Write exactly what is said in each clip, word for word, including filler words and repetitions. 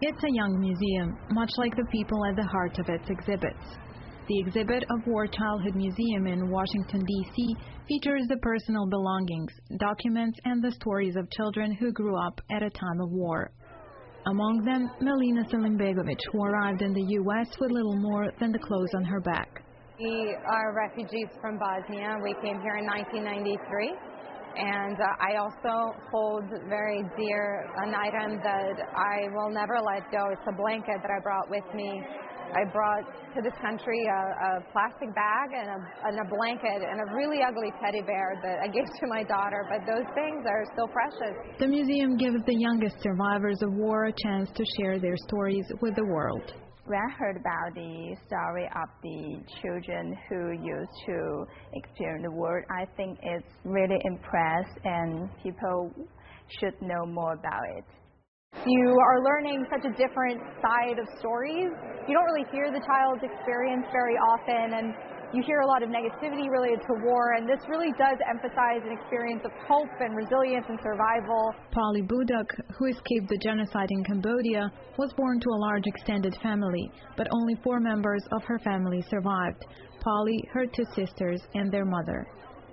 It's a young museum, much like the people at the heart of its exhibits. The exhibit of War Childhood Museum in Washington, D C features the personal belongings, documents, and the stories of children who grew up at a time of war. Among them, Melina Selimbegovic, who arrived in the U S with little more than the clothes on her back. We are refugees from Bosnia. We came here in nineteen ninety-three. And uh, I also hold very dear an item that I will never let go. It's a blanket that I brought with me. I brought to this country a, a plastic bag and a, and a blanket and a really ugly teddy bear that I gave to my daughter, but those things are still precious. The museum gives the youngest survivors of war a chance to share their stories with the world. When I heard about the story of the children who used to experience the war, I think it's really impressed and people should know more about it. You are learning such a different side of stories. You don't really hear the child's experience very often, and you hear a lot of negativity related to war, and this really does emphasize an experience of hope and resilience and survival. Polly Budak, who escaped the genocide in Cambodia, was born to a large extended family, but only four members of her family survived: Polly, her two sisters, and their mother.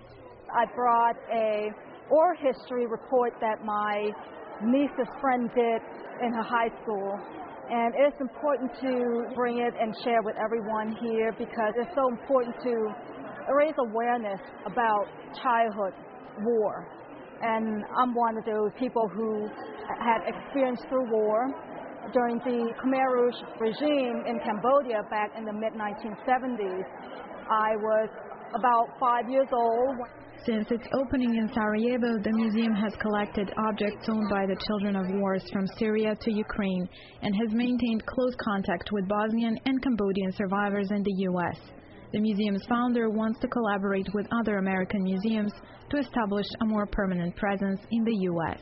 I brought a oral history report that my niece's friend did in her high school. And it's important to bring it and share with everyone here because it's so important to raise awareness about childhood war. And I'm one of those people who had experience through war. During the Khmer Rouge regime in Cambodia back in the mid nineteen seventies, I was about five years old. Since its opening in Sarajevo, the museum has collected objects owned by the children of wars from Syria to Ukraine and has maintained close contact with Bosnian and Cambodian survivors in the U S. The museum's founder wants to collaborate with other American museums to establish a more permanent presence in the U S.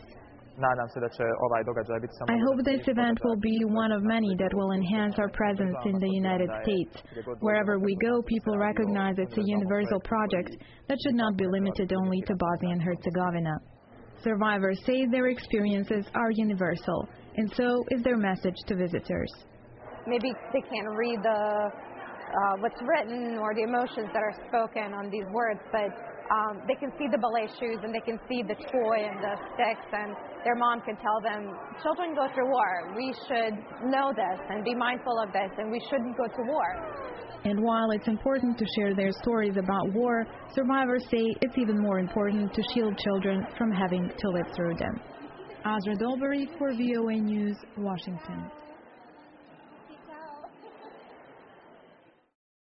I hope this event will be one of many that will enhance our presence in the United States. Wherever we go, people recognize it's a universal project that should not be limited only to Bosnia and Herzegovina. Survivors say their experiences are universal, and so is their message to visitors. Maybe they can't read the uh, what's written or the emotions that are spoken on these words, but Um, they can see the ballet shoes and they can see the toy and the sticks, and their mom can tell them, children go through war. We should know this and be mindful of this, and we shouldn't go to war. And while it's important to share their stories about war, survivors say it's even more important to shield children from having to live through them. Azra Dolbery for V O A News, Washington.